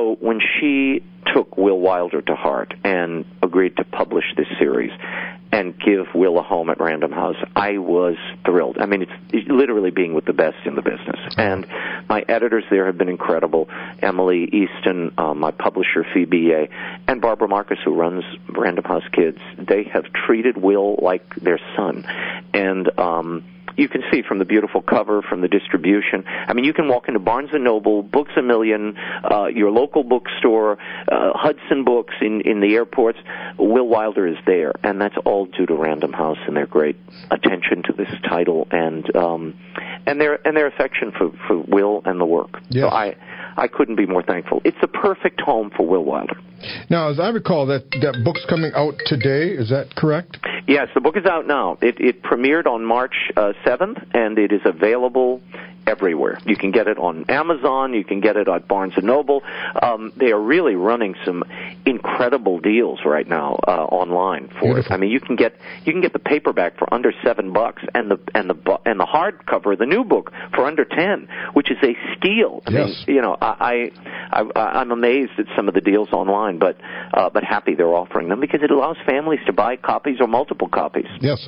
So when she took Will Wilder to heart and agreed to publish this series and give Will a home at Random House, I was thrilled. I mean, it's literally being with the best in the business. And my editors there have been incredible. Emily Easton, my publisher, Phoebe Ye, and Barbara Marcus, who runs Random House Kids. They have treated Will like their son. And you can see from the beautiful cover, from the distribution. I mean, you can walk into Barnes & Noble, Books A Million, your local bookstore, Hudson Books in the airports. Will Wilder is there, and that's all due to Random House and their great attention to this title and their affection for Will and the work. Yes. So I couldn't be more thankful. It's the perfect home for Will Wilder. Now, as I recall, that book's coming out today. Is that correct? Yes, the book is out now. It premiered on March 7th, and it is available everywhere. You can get it on Amazon. You can get it at Barnes & Noble. They are really running some incredible deals right now online for Beautiful. it. I mean, you can get the paperback for under $7, and the hardcover, the new book, for under $10, which is a steal. I mean, you know, I'm amazed at some of the deals online, but happy they're offering them because it allows families to buy copies or multiple copies. Yes.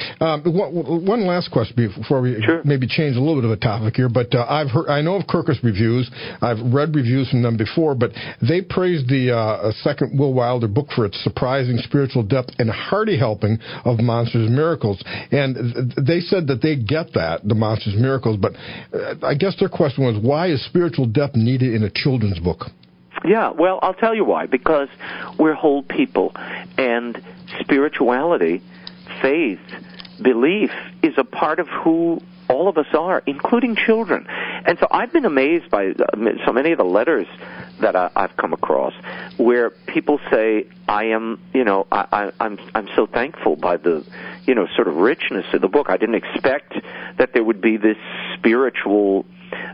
One last question before we maybe change a little bit of a topic here, but I know of Kirkus Reviews. I've read reviews from them before, but they praised the second Will Wilder book for its surprising spiritual depth and hearty helping of Monsters and Miracles. And they said that they get that, the Monsters and Miracles, but I guess their question was, why is spiritual depth needed in a children's book? Yeah, well, I'll tell you why. Because we're whole people, and spirituality, faith, belief is a part of who all of us are, including children. And so I've been amazed by so many of the letters that I've come across where people say, I'm so thankful by the, sort of richness of the book. I didn't expect that there would be this spiritual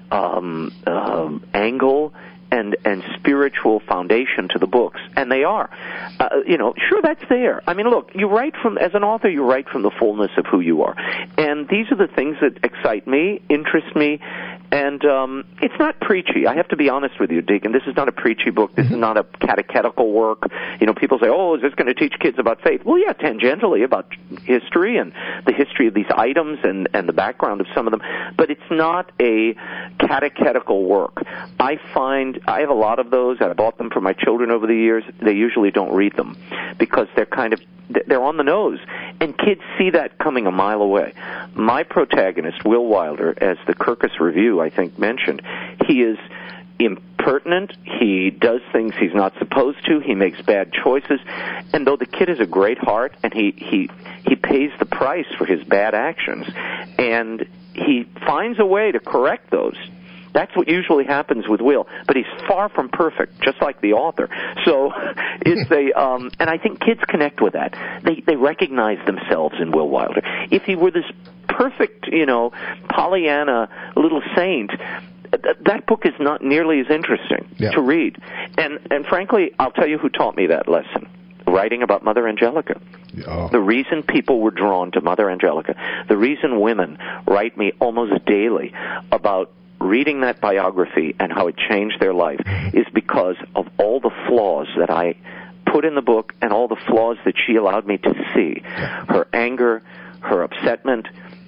angle and spiritual foundation to the books, and they are. Sure, that's there. I mean, look, as an author, you write from the fullness of who you are. And these are the things that excite me, interest me, and it's not preachy. I have to be honest with you, Deacon. This is not a preachy book. This is not a catechetical work. People say, is this going to teach kids about faith? Well, yeah, tangentially about history and the history of these items and the background of some of them, but it's not a catechetical work. I have a lot of those. I bought them for my children over the years. They usually don't read them because they're on the nose, and kids see that coming a mile away. My protagonist, Will Wilder, as the Kirkus Review, I think, mentioned, he is impertinent. He does things he's not supposed to. He makes bad choices. And though the kid has a great heart, and he pays the price for his bad actions, and he finds a way to correct those. That's what usually happens with Will, but he's far from perfect, just like the author. So it's and I think kids connect with that. They recognize themselves in Will Wilder. If he were this perfect, Pollyanna little saint, that book is not nearly as interesting to read. And frankly, I'll tell you who taught me that lesson. Writing about Mother Angelica. Oh. The reason people were drawn to Mother Angelica, the reason women write me almost daily about reading that biography and how it changed their life is because of all the flaws that I put in the book and all the flaws that she allowed me to see. Her anger, her upsetment,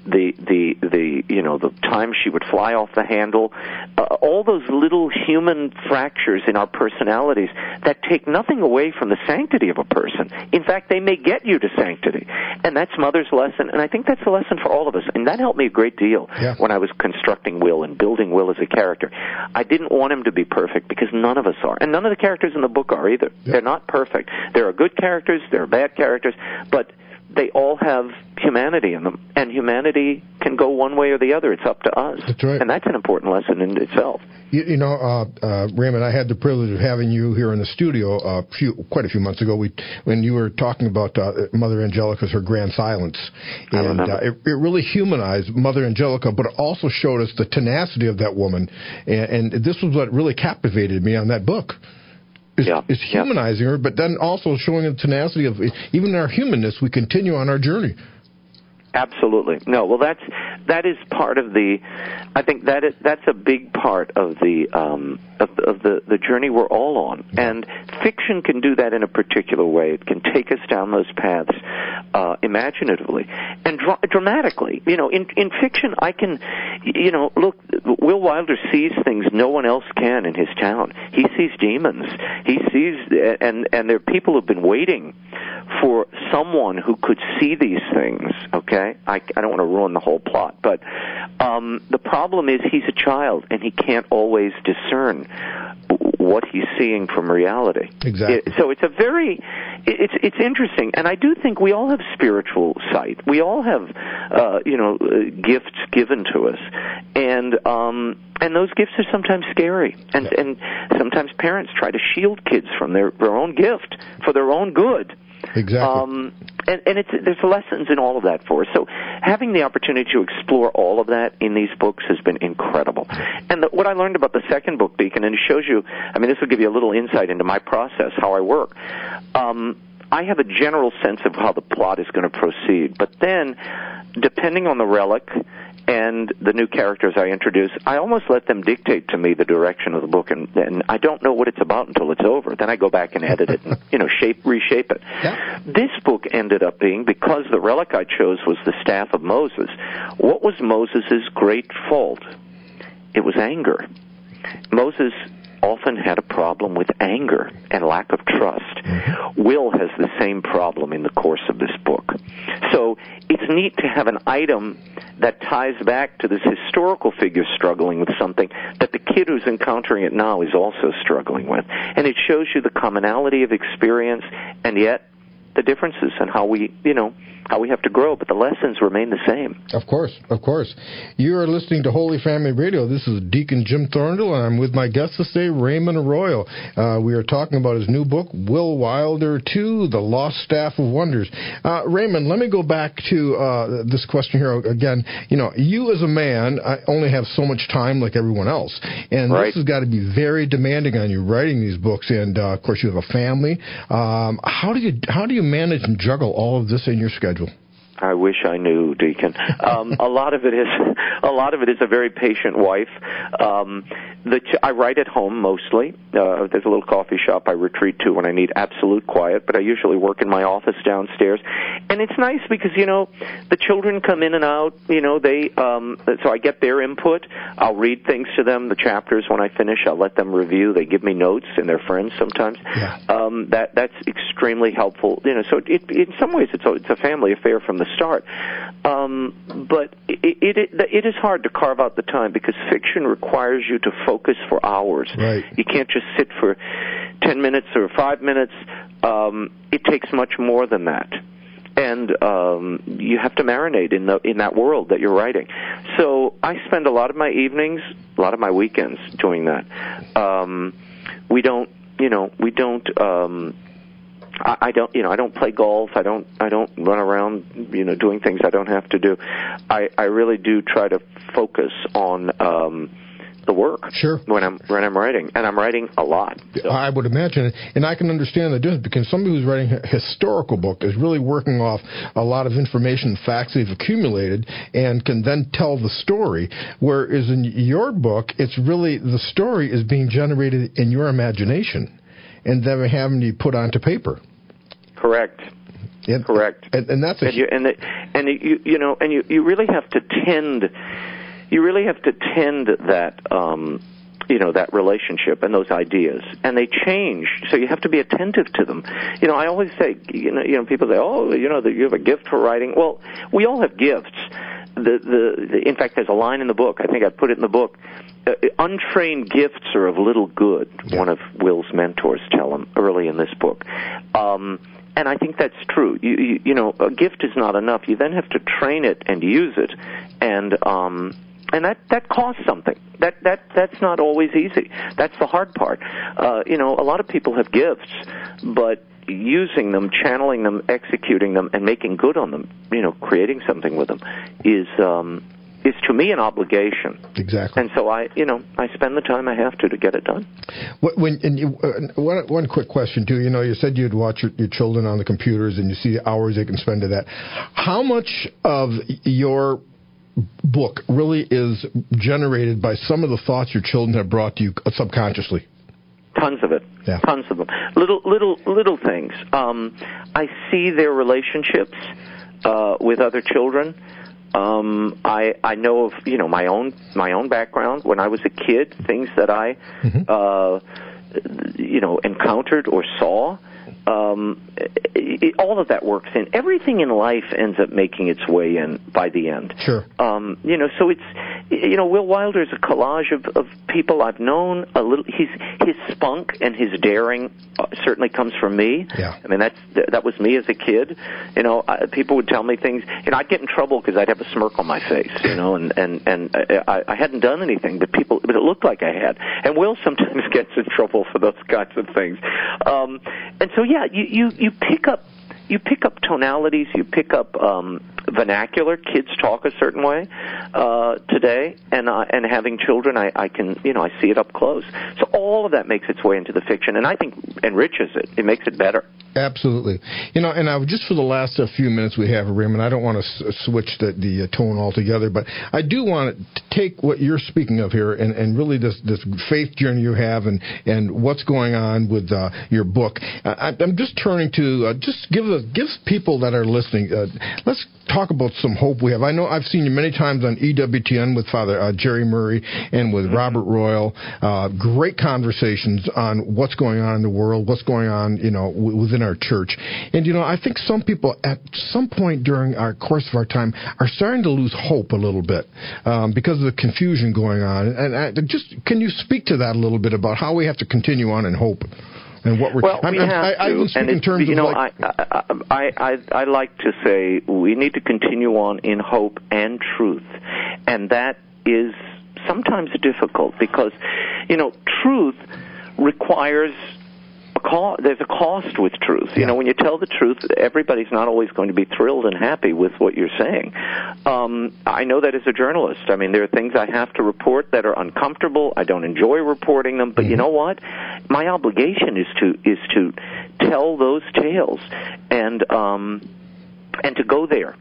the time she would fly off the handle, all those little human fractures in our personalities that take nothing away from the sanctity of a person. In fact, they may get you to sanctity. And that's Mother's lesson, and I think that's a lesson for all of us. And that helped me a great deal when I was constructing Will and building Will as a character. I didn't want him to be perfect because none of us are. And none of the characters in the book are either. They're not perfect. There are good characters, there are bad characters, but they all have humanity in them, and humanity can go one way or the other. It's up to us. That's right. And that's an important lesson in itself. Raymond, I had the privilege of having you here in the studio quite a few months ago when you were talking about Mother Angelica's Her Grand Silence. And it really humanized Mother Angelica, but it also showed us the tenacity of that woman. And this was what really captivated me on that book. Is humanizing her, but then also showing the tenacity of even in our humanness, we continue on our journey. Absolutely. No, well, part of the. I think that's a big part of the journey we're all on, and fiction can do that in a particular way. It can take us down those paths imaginatively and dramatically. In fiction, I can, look. Will Wilder sees things no one else can in his town. He sees demons. He sees, and there are people who've been waiting for someone who could see these things. Okay, I don't want to ruin the whole plot, but the problem is he's a child and he can't always discern what he's seeing from reality. Exactly. So it's it's interesting, and I do think we all have spiritual sight. We all have, gifts given to us, and those gifts are sometimes scary, and sometimes parents try to shield kids from their own gift for their own good. Exactly. And there's lessons in all of that for us. So having the opportunity to explore all of that in these books has been incredible. And what I learned about the second book, Deacon, and it shows you, this will give you a little insight into my process, how I work. I have a general sense of how the plot is going to proceed. But then, depending on the relic and the new characters I introduce, I almost let them dictate to me the direction of the book, and I don't know what it's about until it's over. Then I go back and edit it and, reshape it. Yeah. This book ended up being, because the relic I chose was the staff of Moses, what was Moses' great fault? It was anger. Moses often had a problem with anger and lack of trust. Mm-hmm. Will has the same problem in the course of this book. So it's neat to have an item that ties back to this historical figure struggling with something that the kid who's encountering it now is also struggling with. And it shows you the commonality of experience and yet the differences in how we have to grow, but the lessons remain the same. Of course. You are listening to Holy Family Radio. This is Deacon Jim Thorndale, and I'm with my guest today, Raymond Arroyo. We are talking about his new book, Will Wilder 2, The Lost Staff of Wonders. Raymond, let me go back to this question here again. You as a man only have so much time like everyone else, and right. This has got to be very demanding on you writing these books, and of course you have a family. How do you manage and juggle all of this in your schedule? I wish I knew, Deacon. A lot of it is a very patient wife. I write at home mostly. There's a little coffee shop I retreat to when I need absolute quiet, but I usually work in my office downstairs. And it's nice because, the children come in and out, so I get their input. I'll read things to them, the chapters when I finish. I'll let them review. They give me notes, and they're friends sometimes. Yeah. That's extremely helpful. So in some ways it's a family affair from the start. But it is hard to carve out the time because fiction requires you to focus for hours. Right. You can't just sit for 10 minutes or 5 minutes. It takes much more than that. And you have to marinate in that world that you're writing. So I spend a lot of my evenings, a lot of my weekends doing that. I don't play golf. I don't run around, doing things I don't have to do. I really do try to focus on the work. Sure. When I'm writing, and I'm writing a lot. So. I would imagine it, and I can understand the difference because somebody who's writing a historical book is really working off a lot of information, facts they've accumulated, and can then tell the story. Whereas in your book, it's really the story is being generated in your imagination, and then having to put onto paper. Correct. Correct. And that's you really have to tend. You really have to tend that, that relationship and those ideas, and they change. So you have to be attentive to them. I always say, people say, that you have a gift for writing. Well, we all have gifts. In fact, there's a line in the book. I think I put it in the book. Untrained gifts are of little good. Yeah. One of Will's mentors tell him early in this book. And I think that's true. A gift is not enough. You then have to train it and use it, and that costs something. That's not always easy. That's the hard part. A lot of people have gifts, but using them, channeling them, executing them, and making good on them, creating something with them, is to me an obligation. Exactly. And so I spend the time I have to get it done. One quick question too. You said you'd watch your children on the computers and you see the hours they can spend to that. How much of your book really is generated by some of the thoughts your children have brought to you subconsciously. Tons of it. Yeah. Tons of them. Little things. I see their relationships with other children. I know of my own background when I was a kid, things that I encountered or saw. All of that works in. Everything in life ends up making its way in by the end. Sure. So it's, Will Wilder is a collage of people I've known. His spunk and his daring certainly comes from me. Yeah. I mean, that was me as a kid. People would tell me things. I'd get in trouble because I'd have a smirk on my face. And I hadn't done anything, but it looked like I had. And Will sometimes gets in trouble for those kinds of things. And so yeah, you pick up tonalities, you pick up vernacular. Kids talk a certain way today, and having children, I can I see it up close. So all of that makes its way into the fiction, and I think enriches it. It makes it better. Absolutely. And I just for the last few minutes we have, Raymond, I don't want to switch the tone altogether, but I do want to take what you're speaking of here and really this faith journey you have and what's going on with your book. I'm just turning to just give people that are listening. Let's talk about some hope we have. I know I've seen you many times on EWTN with Father Jerry Murray and with Robert Royal. Great conversations on what's going on in the world, what's going on, within our church. And, I think some people at some point during our course of our time are starting to lose hope a little bit because of the confusion going on. And can you speak to that a little bit about how we have to continue on in hope? And what we're, well, we have to, and in terms of I like to say we need to continue on in hope and truth, and that is sometimes difficult because, truth requires there's a cost with truth. When you tell the truth, everybody's not always going to be thrilled and happy with what you're saying. I know that as a journalist. I mean, there are things I have to report that are uncomfortable. I don't enjoy reporting them, but you know what? My obligation is to tell those tales and to go there.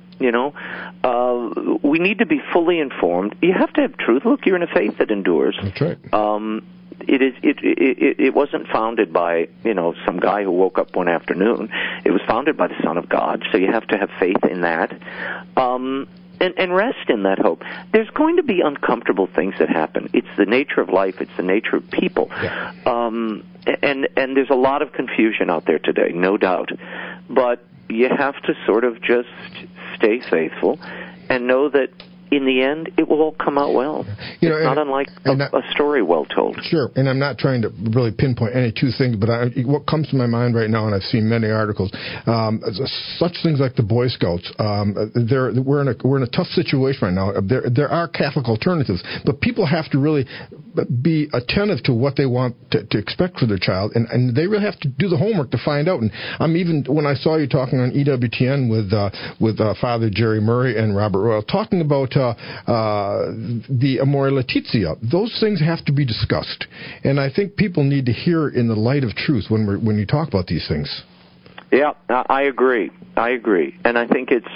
We need to be fully informed. You have to have truth. Look, you're in a faith that endures. That's right. It wasn't founded by some guy who woke up one afternoon. It was founded by the Son of God. So you have to have faith in that, and rest in that hope. There's going to be uncomfortable things that happen. It's the nature of life. It's the nature of people. Yeah. And there's a lot of confusion out there today, no doubt. But you have to sort of just stay faithful and know that in the end, it will all come out well. It's not unlike a story well told. Sure, and I'm not trying to really pinpoint any two things, but what comes to my mind right now, and I've seen many articles, such things like the Boy Scouts. We're in a tough situation right now. There are Catholic alternatives, but people have to really be attentive to what they want to expect for their child, and they really have to do the homework to find out. And when I saw you talking on EWTN with Father Jerry Murray and Robert Royal, talking about the Amore Laetitia, those things have to be discussed, and I think people need to hear in the light of truth when you talk about these things. Yeah, I agree, and I think it's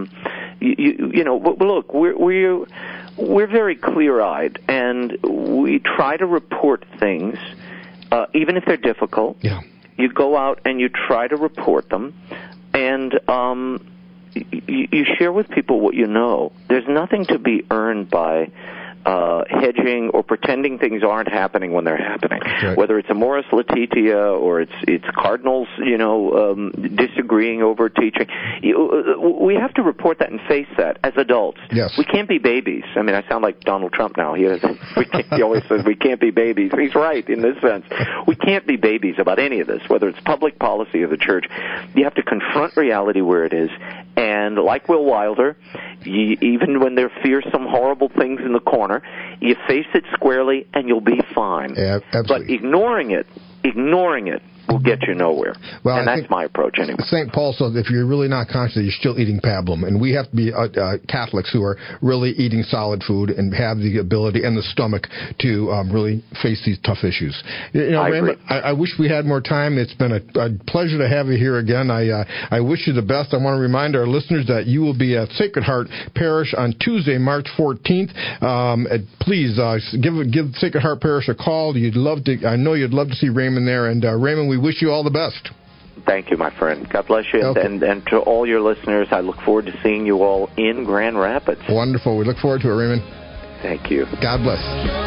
look, we're very clear-eyed, and we try to report things, even if they're difficult. Yeah, you go out and you try to report them, and you share with people what you know. There's nothing to be earned by hedging or pretending things aren't happening when they're happening. Right. Whether it's Amoris Laetitia or it's cardinals, disagreeing over teaching. We have to report that and face that as adults. Yes. We can't be babies. I mean, I sound like Donald Trump now. He always says we can't be babies. He's right in this sense. We can't be babies about any of this, whether it's public policy or the church. You have to confront reality where it is. And like Will Wilder, even when there are fearsome, horrible things in the corner, you face it squarely and you'll be fine. Yeah, absolutely. But ignoring it will get you nowhere. Well, and that's my approach anyway. St. Paul says if you're really not conscious, you're still eating pablum. And we have to be Catholics who are really eating solid food and have the ability and the stomach to really face these tough issues. Raymond, I wish we had more time. It's been a pleasure to have you here again. I wish you the best. I want to remind our listeners that you will be at Sacred Heart Parish on Tuesday, March 14th. Please give Sacred Heart Parish a call. I know you'd love to see Raymond there. And Raymond, we wish you all the best. Thank you, my friend. God bless you. Okay. And to all your listeners, I look forward to seeing you all in Grand Rapids. Wonderful. We look forward to it, Raymond. Thank you. God bless.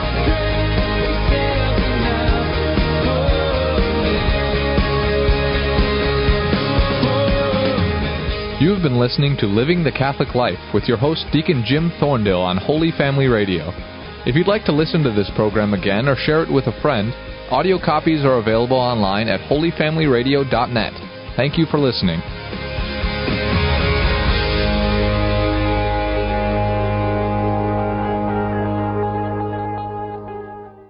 You have been listening to Living the Catholic Life with your host, Deacon Jim Thorndale on Holy Family Radio. If you'd like to listen to this program again or share it with a friend, audio copies are available online at holyfamilyradio.net. Thank you for listening.